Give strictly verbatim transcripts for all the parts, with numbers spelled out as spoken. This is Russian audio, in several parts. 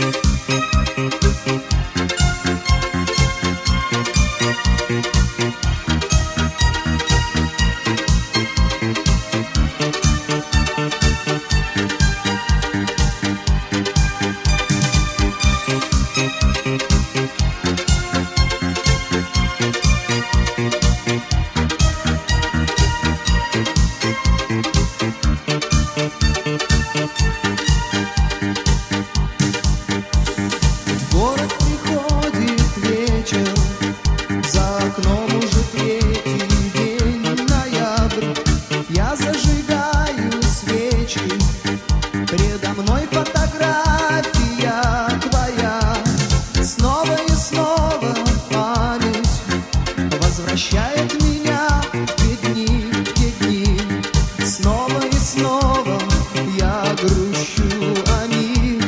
Возвращает меня в те дни, в те дни. Снова и снова я грущу о них.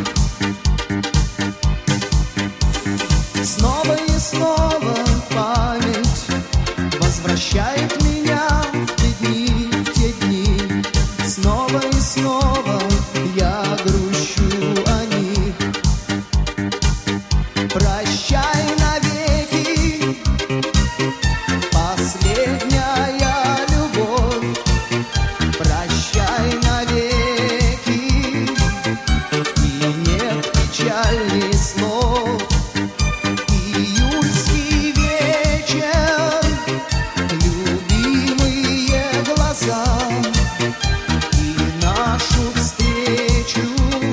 Снова и снова память возвращает меня в те дни, в те дни. Снова и снова я грущу о них. Прощай навеки, последняя любовь. Прощай навеки, и нет печальней слов. Июльский вечер, любимые глаза, и нашу встречу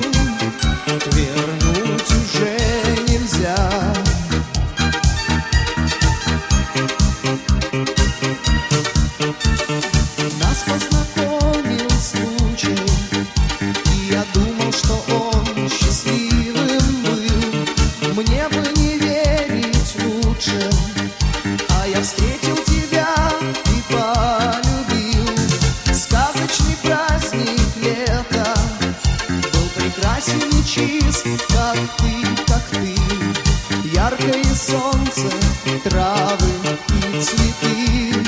вернуть уже нельзя. Нас познакомил случай, и я думал, что он счастливым был. Мне бы не верить лучше, а я встретил тебя и полюбил. Сказочный праздник лета был прекрасен и чист, как ты, как ты. Яркое солнце, травы и цветы.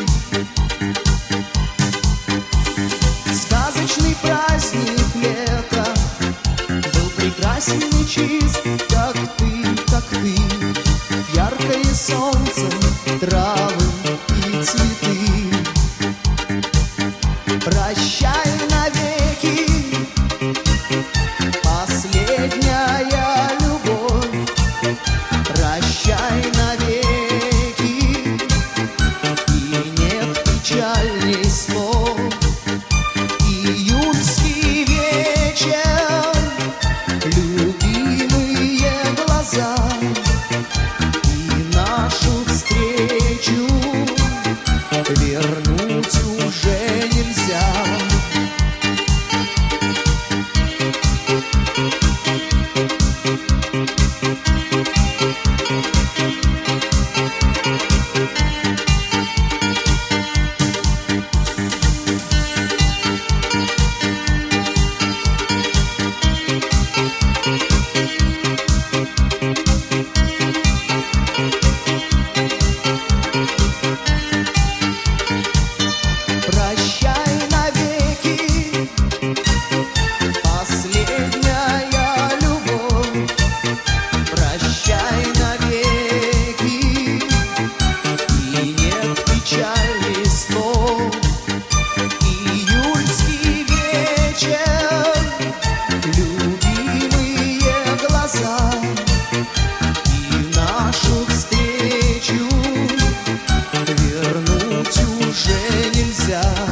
Сказочный праздник лета был прекрасен и чист, как ты, как ты. Яркое солнце, травы и цветы. Прощай навеки, последняя любовь. Прощай навеки, и нет печальней слов. Июльский вечер, любимые глаза, и нашу встречу вернуть уже нельзя. Прощай навеки, последняя любовь. Прощай навеки, и нет печальней слов. Июльский вечер, любимые глаза, и нашу встречу вернуть уже нельзя.